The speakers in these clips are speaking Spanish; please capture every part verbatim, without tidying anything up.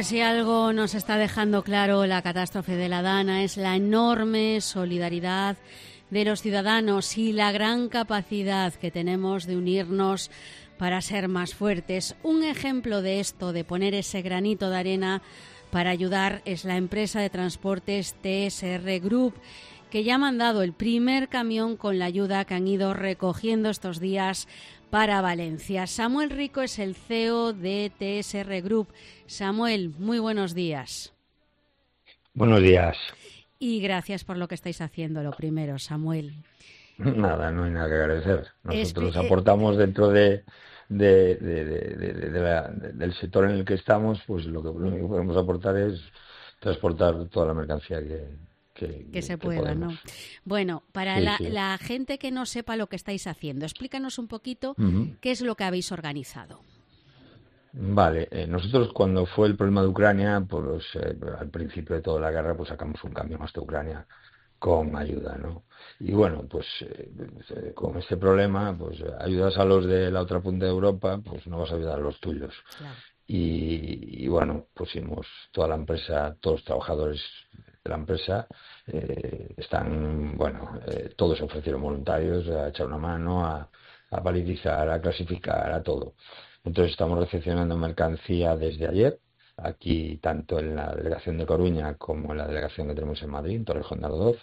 Pues si algo nos está dejando claro la catástrofe de la Dana es la enorme solidaridad de los ciudadanos y la gran capacidad que tenemos de unirnos para ser más fuertes. Un ejemplo de esto, de poner ese granito de arena para ayudar, es la empresa de transportes T S R Group, que ya ha mandado el primer camión con la ayuda que han ido recogiendo estos días para Valencia. Samuel Rico es el C E O de T S R Group. Samuel, muy buenos días. Buenos días. Y gracias por lo que estáis haciendo, lo primero, Samuel. Nada, no hay nada que agradecer. Nosotros Espe- aportamos dentro de, de, de, de, de, de la, de, del sector en el que estamos, pues lo que, lo único que podemos aportar es transportar toda la mercancía que, que, que se que pueda, podemos. ¿no? Bueno, para sí, la, sí. la gente que no sepa lo que estáis haciendo, explícanos un poquito Uh-huh. qué es lo que habéis organizado. Vale, eh, nosotros cuando fue el problema de Ucrania, pues eh, al principio de toda la guerra, pues sacamos un camión hasta Ucrania con ayuda, ¿no? Y bueno, pues eh, con este problema, pues ayudas a los de la otra punta de Europa, pues no vas a ayudar a los tuyos. Claro. Y, y bueno, pusimos toda la empresa, todos los trabajadores de la empresa eh, están, bueno, eh, todos se ofrecieron voluntarios a echar una mano, a, a palitizar, a clasificar, a todo. Entonces estamos recepcionando mercancía desde ayer, aquí tanto en la delegación de Coruña como en la delegación que tenemos en Madrid, en Torrejón de Ardoz.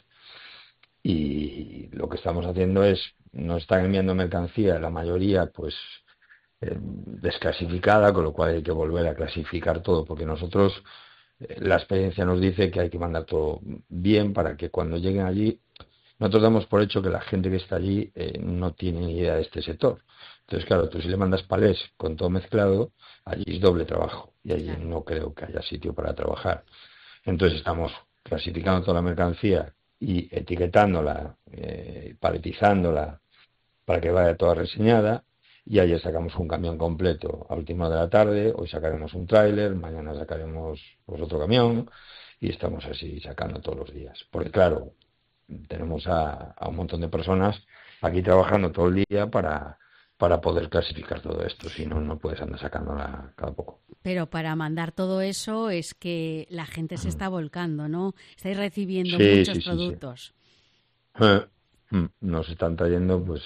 Y lo que estamos haciendo es, nos están enviando mercancía, la mayoría pues eh, desclasificada, con lo cual hay que volver a clasificar todo, porque nosotros, eh, la experiencia nos dice que hay que mandar todo bien para que cuando lleguen allí, nosotros damos por hecho que la gente que está allí eh, no tiene ni idea de este sector. Entonces, claro, tú si le mandas palés con todo mezclado, allí es doble trabajo y allí Claro. no creo que haya sitio para trabajar. Entonces estamos clasificando toda la mercancía y etiquetándola, eh, paletizándola para que vaya toda reseñada, y ayer sacamos un camión completo a última hora de la tarde, hoy sacaremos un tráiler, mañana sacaremos pues, otro camión, y estamos así sacando todos los días. Porque claro, tenemos a, a un montón de personas aquí trabajando todo el día para, para poder clasificar todo esto, si no, no puedes andar sacándola cada poco. Pero para mandar todo eso es que la gente se está volcando, ¿no? Estáis recibiendo Sí, muchos sí, sí, sí. productos. Eh, mm, Nos están trayendo, pues,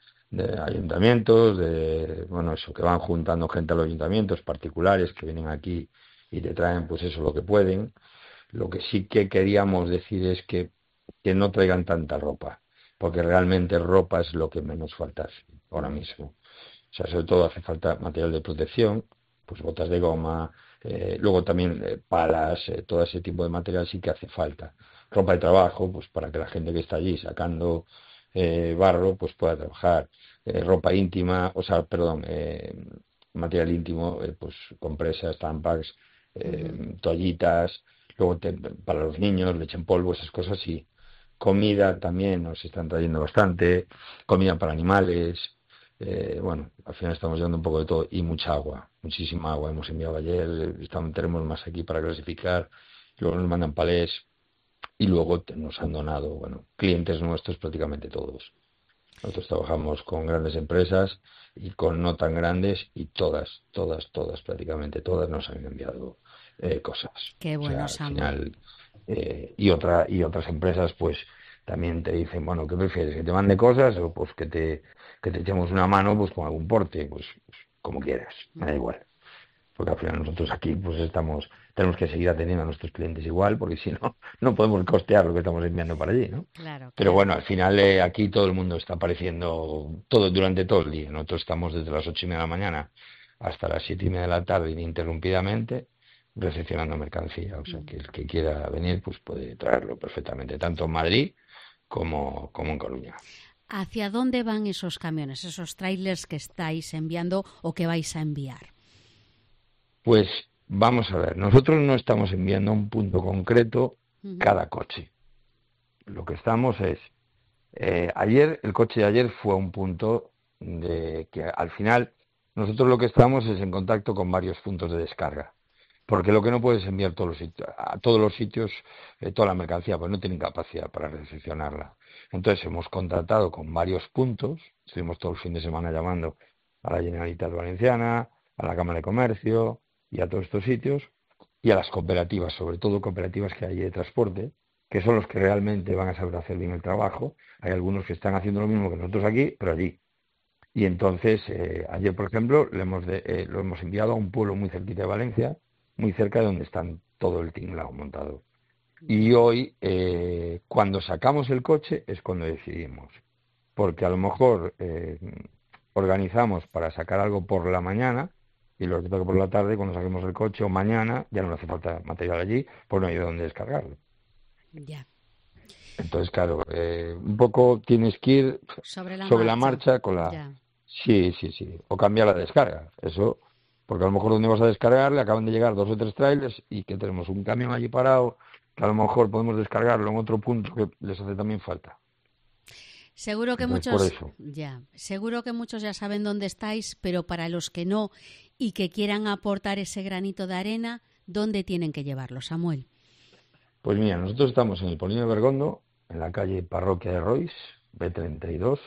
de ayuntamientos, de, bueno, eso, que van juntando gente a los ayuntamientos particulares que vienen aquí y te traen, pues eso, lo que pueden. Lo que sí que queríamos decir es que, que no traigan tanta ropa, porque realmente ropa es lo que menos falta hace ahora mismo. O sea, sobre todo hace falta material de protección, pues botas de goma, eh, luego también eh, palas, eh, todo ese tipo de material sí que hace falta. Ropa de trabajo, pues para que la gente que está allí sacando eh, barro, pues pueda trabajar. Eh, ropa íntima, o sea, perdón, eh, material íntimo, eh, pues compresas, tampax, eh, Uh-huh. toallitas, luego te, para los niños, leche en polvo, esas cosas sí. Comida también nos están trayendo bastante, comida para animales. Eh, bueno, al final estamos llevando un poco de todo y mucha agua, muchísima agua. Hemos enviado ayer, estamos, tenemos más aquí para clasificar, luego nos mandan palés y luego te- nos han donado, bueno, clientes nuestros prácticamente todos. Nosotros trabajamos con grandes empresas y con no tan grandes y todas, todas, todas, prácticamente todas nos han enviado eh, cosas. Qué O bueno, sea, al Samuel. final, eh, y otra y otras empresas pues también te dicen, bueno, ¿qué prefieres? ¿Que te mande cosas o pues que te que te echemos una mano pues con algún porte? Pues, pues como quieras, me da igual. Porque al final nosotros aquí pues estamos, tenemos que seguir atendiendo a nuestros clientes igual, porque si no, no podemos costear lo que estamos enviando para allí, ¿no? Claro, Pero claro. bueno, al final eh, aquí todo el mundo está apareciendo todo durante todo el día. Nosotros estamos desde las ocho y media de la mañana hasta las siete y media de la tarde ininterrumpidamente recepcionando mercancía. O sea que el que quiera venir pues puede traerlo perfectamente, tanto en Madrid como, como en Coruña. ¿Hacia dónde van esos camiones, esos trailers que estáis enviando o que vais a enviar? Pues vamos a ver, nosotros no estamos enviando a un punto concreto Uh-huh. cada coche. Lo que estamos es, eh, ayer, el coche de ayer fue a un punto de que al final nosotros lo que estamos es en contacto con varios puntos de descarga. Porque lo que no puedes enviar todos los sitios, a todos los sitios, eh, toda la mercancía, pues no tienen capacidad para recepcionarla. Entonces hemos contratado con varios puntos, estuvimos todo el fin de semana llamando a la Generalitat Valenciana, a la Cámara de Comercio y a todos estos sitios, y a las cooperativas, sobre todo cooperativas que hay de transporte, que son los que realmente van a saber hacer bien el trabajo. Hay algunos que están haciendo lo mismo que nosotros aquí, pero allí. Y entonces, eh, ayer, por ejemplo, le hemos de, eh, lo hemos enviado a un pueblo muy cerquita de Valencia, muy cerca de donde están todo el tinglado montado. Y hoy, eh, cuando sacamos el coche, es cuando decidimos. Porque a lo mejor eh, organizamos para sacar algo por la mañana y lo que toca por la tarde, cuando saquemos el coche o mañana, ya no le hace falta material allí, pues no hay de dónde descargarlo. Ya. Entonces, claro, eh, un poco tienes que ir Sobre la sobre marcha. la marcha con la... Ya. Sí, sí, sí. O cambiar la descarga. Eso, porque a lo mejor donde vas a descargar le acaban de llegar dos o tres trailers y que tenemos un camión allí parado, que a lo mejor podemos descargarlo en otro punto que les hace también falta. Seguro que Entonces, por muchos, eso. ya, seguro que muchos ya saben dónde estáis, pero para los que no y que quieran aportar ese granito de arena, ¿dónde tienen que llevarlo, Samuel? Pues mira, nosotros estamos en el Polígono de Bergondo, en la calle Parroquia de Rois, B treinta y dos,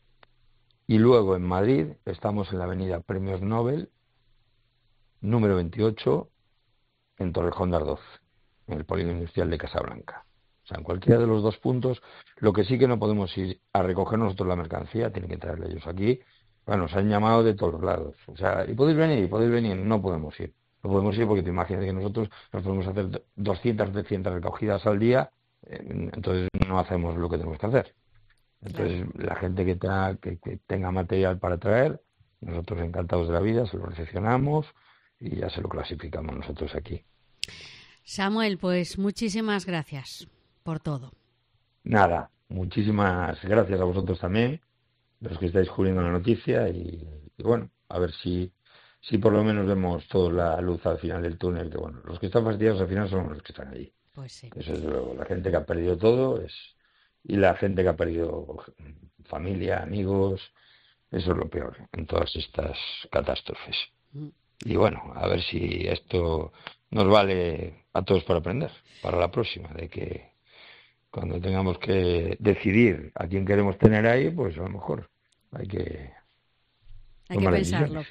y luego en Madrid estamos en la avenida Premios Nobel, número veintiocho, en Torrejón de Ardoz, en el Polígono Industrial de Casablanca. O sea, en cualquiera de los dos puntos, lo que sí que no podemos ir a recoger nosotros la mercancía, tienen que traerla ellos aquí. Bueno, nos han llamado de todos lados. O sea, y podéis venir, y podéis venir, no podemos ir. No podemos ir porque te imaginas que nosotros nos podemos hacer doscientas, trescientas recogidas al día, eh, entonces no hacemos lo que tenemos que hacer. Entonces, claro, la gente que tenga, que, que tenga material para traer, nosotros encantados de la vida, se lo recepcionamos y ya se lo clasificamos nosotros aquí. Samuel, pues muchísimas gracias por todo. Nada, muchísimas gracias a vosotros también, los que estáis cubriendo la noticia y, y bueno, a ver si, si por lo menos vemos toda la luz al final del túnel, que bueno, los que están fastidiados al final son los que están allí. Pues sí. Eso es lo, la gente que ha perdido todo es y la gente que ha perdido familia, amigos, eso es lo peor en todas estas catástrofes. Mm. Y bueno, a ver si esto nos vale a todos para aprender, para la próxima, de que cuando tengamos que decidir a quién queremos tener ahí, pues a lo mejor hay que hay que pensarlo.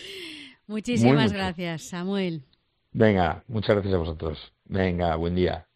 Muchísimas gracias, Samuel. Venga, muchas gracias a vosotros. Venga, buen día.